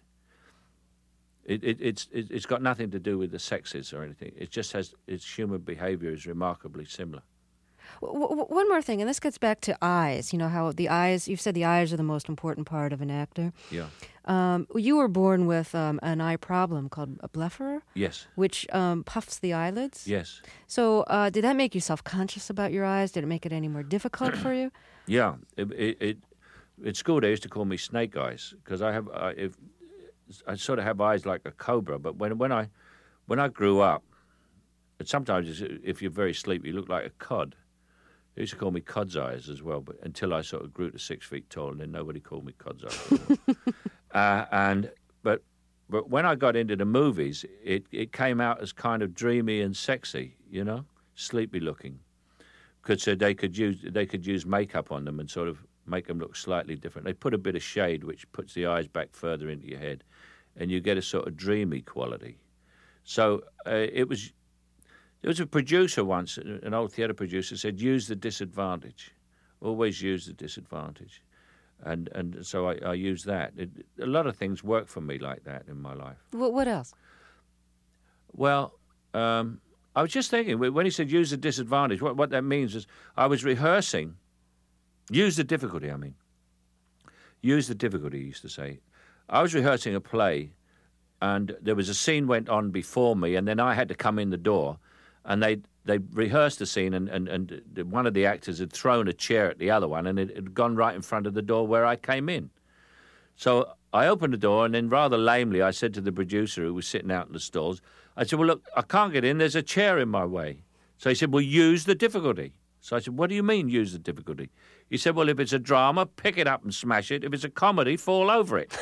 It, it, it's it, it's got nothing to do with the sexes or anything. It just has its human behavior is remarkably similar. W- w- one more thing, and this gets back to eyes. You know how the eyes. You've said the eyes are the most important part of an actor. Yeah. Um, you were born with um, an eye problem called a blepharon. Yes. Which um, puffs the eyelids. Yes. So uh, did that make you self-conscious about your eyes? Did it make it any more difficult for you? Yeah. It, it, it at school they used to call me snake eyes because I have uh, if. I sort of have eyes like a cobra, but when when I when I grew up, and sometimes if you're very sleepy, you look like a cod. They used to call me cod's eyes as well, but until I sort of grew to six feet tall, and then nobody called me cod's eyes. uh, and but but when I got into the movies, it, it came out as kind of dreamy and sexy, you know, sleepy looking, because uh, they could use they could use makeup on them and sort of make them look slightly different. They put a bit of shade, which puts the eyes back further into your head, and you get a sort of dreamy quality. So uh, it was. There was a producer once, an old theatre producer, said, "Use the disadvantage. Always use the disadvantage," and and so I, I use that. It, a lot of things work for me like that in my life. What what else? Well, um, I was just thinking when he said use the disadvantage. What what that means is I was rehearsing. Use the difficulty, I mean. Use the difficulty, he used to say. I was rehearsing a play, and there was a scene went on before me, and then I had to come in the door, and they they rehearsed the scene, and, and, and one of the actors had thrown a chair at the other one, and it had gone right in front of the door where I came in. So I opened the door, and then rather lamely, I said to the producer who was sitting out in the stalls, I said, "Well, look, I can't get in. There's a chair in my way." So he said, "Well, use the difficulty." So I said, "What do you mean, use the difficulty?" He said, "Well, if it's a drama, pick it up and smash it. If it's a comedy, fall over it."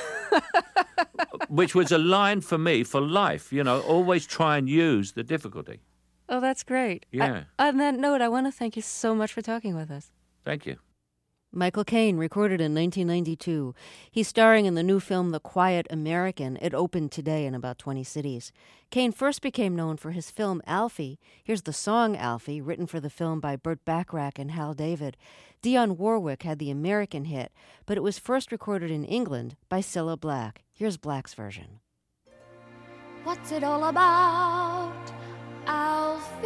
Which was a line for me for life, you know, always try and use the difficulty. Oh, that's great. Yeah. I, on that note, I want to thank you so much for talking with us. Thank you. Michael Caine, recorded in nineteen ninety-two. He's starring in the new film The Quiet American. It opened today in about twenty cities. Caine first became known for his film Alfie. Here's the song Alfie, written for the film by Burt Bacharach and Hal David. Dionne Warwick had the American hit, but it was first recorded in England by Cilla Black. Here's Black's version. What's it all about, Alfie?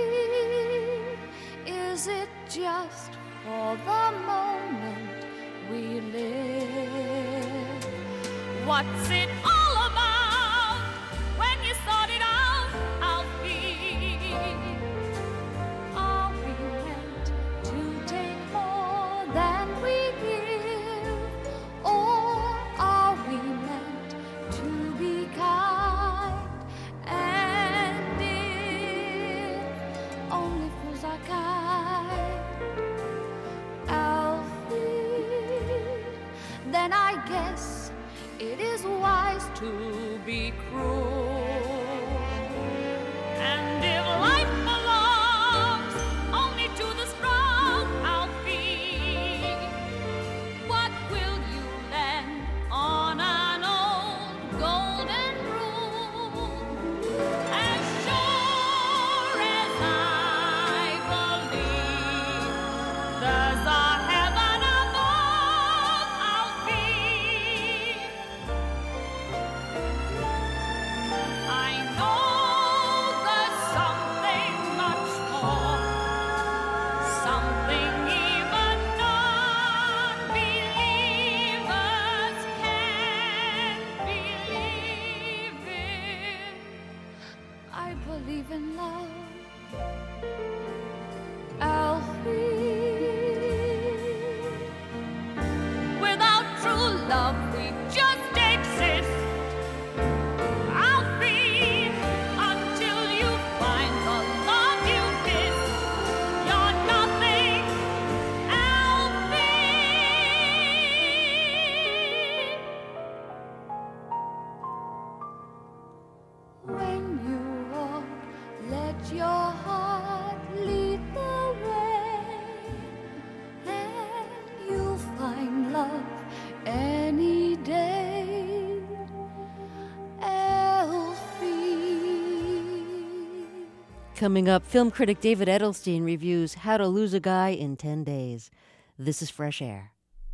Is it just for the moment we live? What's it all about when you sort it out, Alfie? Are we meant to take more than we give? Or are we meant to be kind? And if only fools are kind, then I guess it is wise to be cruel. And if life belongs only to the strong, Alfie, what will you lend on an old golden rule? As sure as I believe there's a in love, Alfie. Without true love, we just exist, Alfie. Until you find the love you miss, you're nothing, Alfie. When you walk, let your heart lead the way. Coming up, film critic David Edelstein reviews How to Lose a Guy in ten days. This is Fresh Air.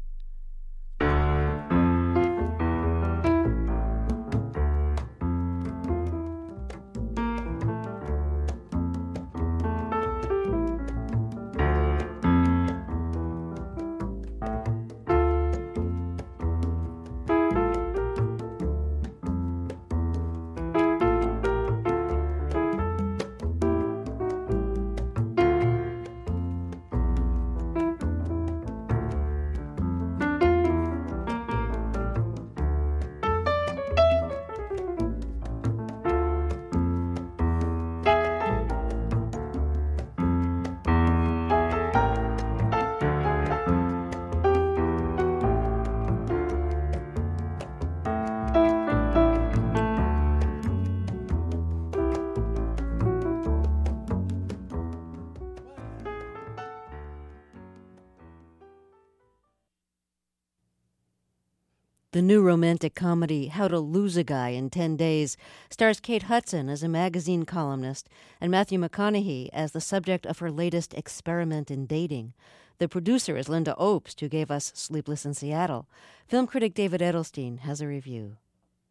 The new romantic comedy, How to Lose a Guy in ten days, stars Kate Hudson as a magazine columnist and Matthew McConaughey as the subject of her latest experiment in dating. The producer is Linda Obst, who gave us Sleepless in Seattle. Film critic David Edelstein has a review.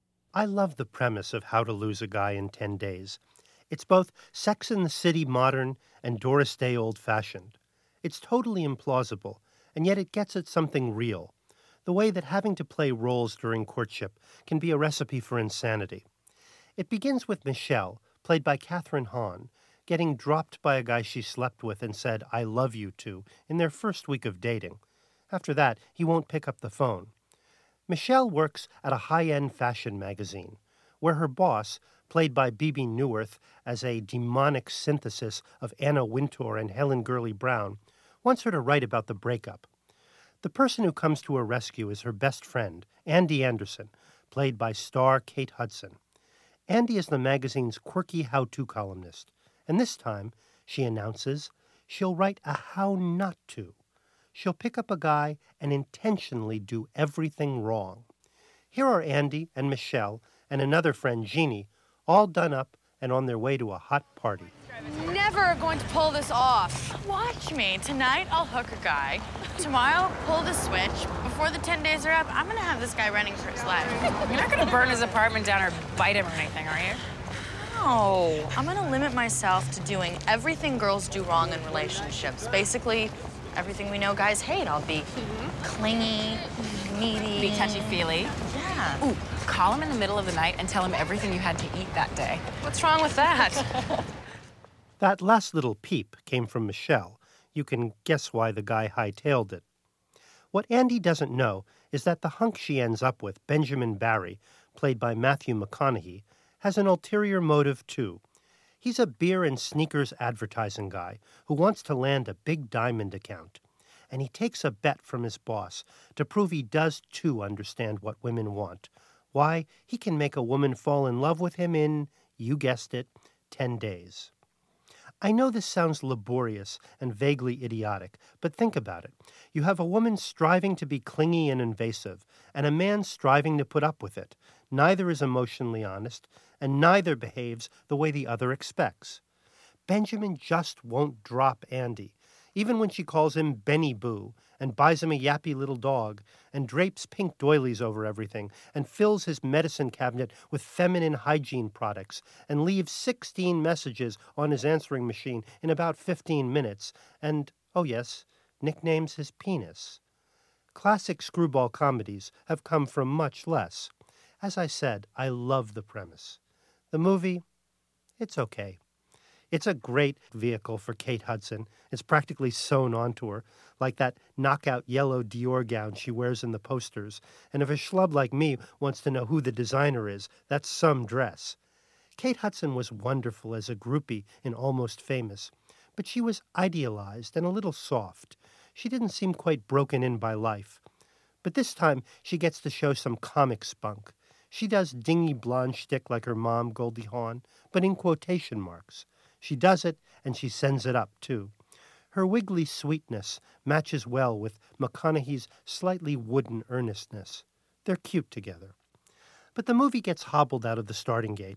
I love the premise of How to Lose a Guy in ten days. It's both Sex and the City modern and Doris Day old-fashioned. It's totally implausible, and yet it gets at something real. The way that having to play roles during courtship can be a recipe for insanity. It begins with Michelle, played by Catherine Hahn, getting dropped by a guy she slept with and said, "I love you" to, in their first week of dating. After that, he won't pick up the phone. Michelle works at a high-end fashion magazine, where her boss, played by Bebe Neuwirth as a demonic synthesis of Anna Wintour and Helen Gurley Brown, wants her to write about the breakup. The person who comes to her rescue is her best friend, Andy Anderson, played by star Kate Hudson. Andy is the magazine's quirky how-to columnist, and this time, she announces, she'll write a how not to. She'll pick up a guy and intentionally do everything wrong. Here are Andy and Michelle and another friend, Jeannie, all done up and on their way to a hot party. Never going to pull this off. Watch me. Tonight, I'll hook a guy. Tomorrow, pull the switch. Before the ten days are up, I'm going to have this guy running for his life. You're not going to burn his apartment down or bite him or anything, are you? No. I'm going to limit myself to doing everything girls do wrong in relationships. Basically, everything we know guys hate. I'll be clingy, needy. Be touchy-feely. Yeah. Ooh, call him in the middle of the night and tell him everything you had to eat that day. What's wrong with that? That last little peep came from Michelle. You can guess why the guy hightailed it. What Andy doesn't know is that the hunk she ends up with, Benjamin Barry, played by Matthew McConaughey, has an ulterior motive, too. He's a beer and sneakers advertising guy who wants to land a big diamond account. And he takes a bet from his boss to prove he does, too, understand what women want. Why, he can make a woman fall in love with him in, you guessed it, ten days. I know this sounds laborious and vaguely idiotic, but think about it. You have a woman striving to be clingy and invasive, and a man striving to put up with it. Neither is emotionally honest, and neither behaves the way the other expects. Benjamin just won't drop Andy, even when she calls him Benny Boo, and buys him a yappy little dog, and drapes pink doilies over everything, and fills his medicine cabinet with feminine hygiene products, and leaves sixteen messages on his answering machine in about fifteen minutes, and, oh yes, nicknames his penis. Classic screwball comedies have come from much less. As I said, I love the premise. The movie, it's okay. It's a great vehicle for Kate Hudson. It's practically sewn onto her, like that knockout yellow Dior gown she wears in the posters. And if a schlub like me wants to know who the designer is, that's some dress. Kate Hudson was wonderful as a groupie in Almost Famous, but she was idealized and a little soft. She didn't seem quite broken in by life. But this time, she gets to show some comic spunk. She does dingy blonde shtick like her mom, Goldie Hawn, but in quotation marks. She does it, and she sends it up, too. Her wiggly sweetness matches well with McConaughey's slightly wooden earnestness. They're cute together. But the movie gets hobbled out of the starting gate.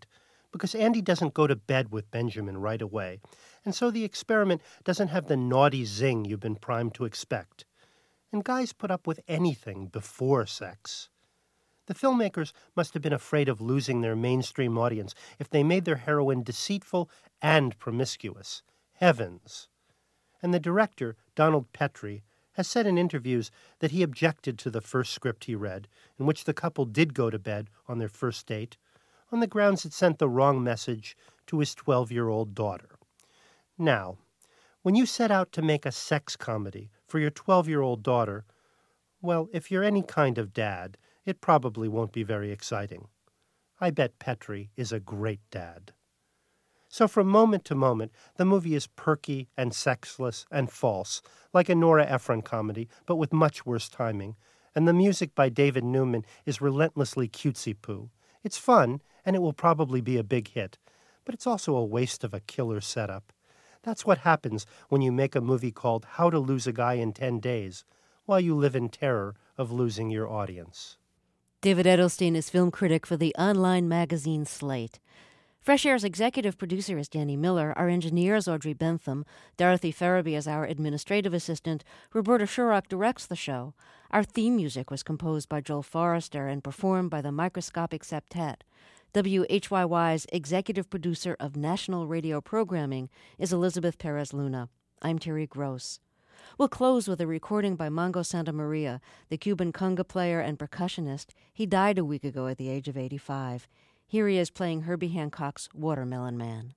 because Andy doesn't go to bed with Benjamin right away, and so the experiment doesn't have the naughty zing you've been primed to expect. And guys put up with anything before sex. The filmmakers must have been afraid of losing their mainstream audience if they made their heroine deceitful and promiscuous. Heavens! And the director, Donald Petrie, has said in interviews that he objected to the first script he read, in which the couple did go to bed on their first date, on the grounds it sent the wrong message to his twelve-year-old daughter. Now, when you set out to make a sex comedy for your twelve-year-old daughter, well, if you're any kind of dad, it probably won't be very exciting. I bet Petrie is a great dad. So from moment to moment, the movie is perky and sexless and false, like a Nora Ephron comedy, but with much worse timing, and the music by David Newman is relentlessly cutesy-poo. It's fun, and it will probably be a big hit, but it's also a waste of a killer setup. That's what happens when you make a movie called How to Lose a Guy in ten days, while you live in terror of losing your audience. David Edelstein is film critic for the online magazine Slate. Fresh Air's executive producer is Danny Miller. Our engineer is Audrey Bentham. Dorothy Farabee is our administrative assistant. Roberta Shurrock directs the show. Our theme music was composed by Joel Forrester and performed by the Microscopic Septet. W H Y Y's executive producer of national radio programming is Elizabeth Perez Luna. I'm Terry Gross. We'll close with a recording by Mongo Santa Maria, the Cuban conga player and percussionist. He died a week ago at the age of eighty-five. Here he is playing Herbie Hancock's Watermelon Man.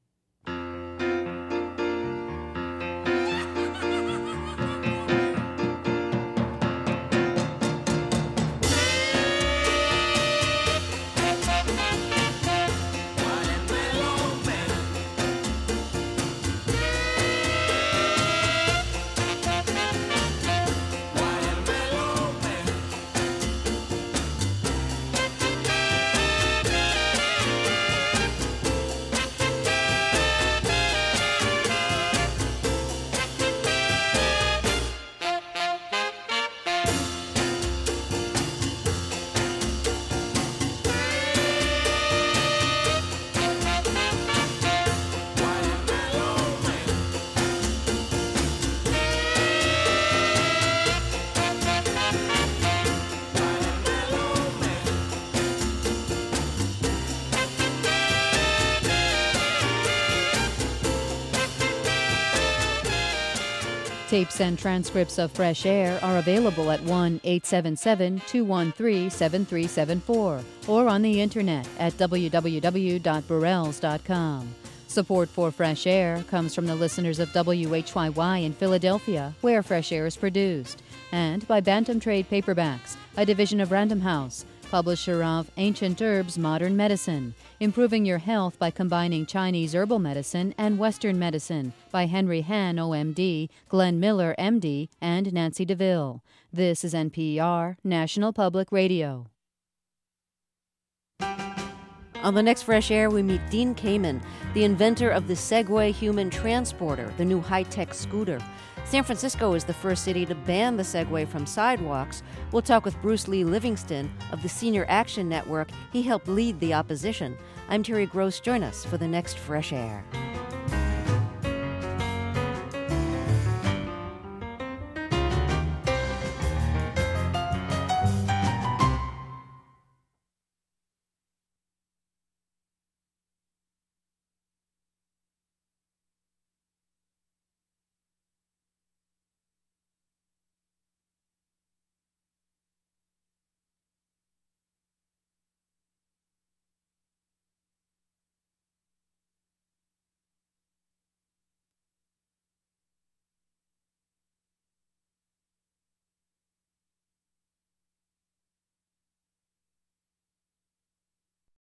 Tapes and transcripts of Fresh Air are available at one eight seven seven, two one three, seven three seven four or on the internet at w w w dot burrells dot com. Support for Fresh Air comes from the listeners of W H Y Y in Philadelphia, where Fresh Air is produced, and by Bantam Trade Paperbacks, a division of Random House, publisher of Ancient Herbs, Modern Medicine, Improving Your Health by Combining Chinese Herbal Medicine and Western Medicine, by Henry Han, O M D, Glenn Miller, M D, and Nancy DeVille. This is N P R, National Public Radio. On the next Fresh Air, we meet Dean Kamen, the inventor of the Segway Human Transporter, the new high-tech scooter. San Francisco is the first city to ban the Segway from sidewalks. We'll talk with Bruce Lee Livingston of the Senior Action Network. He helped lead the opposition. I'm Terry Gross. Join us for the next Fresh Air.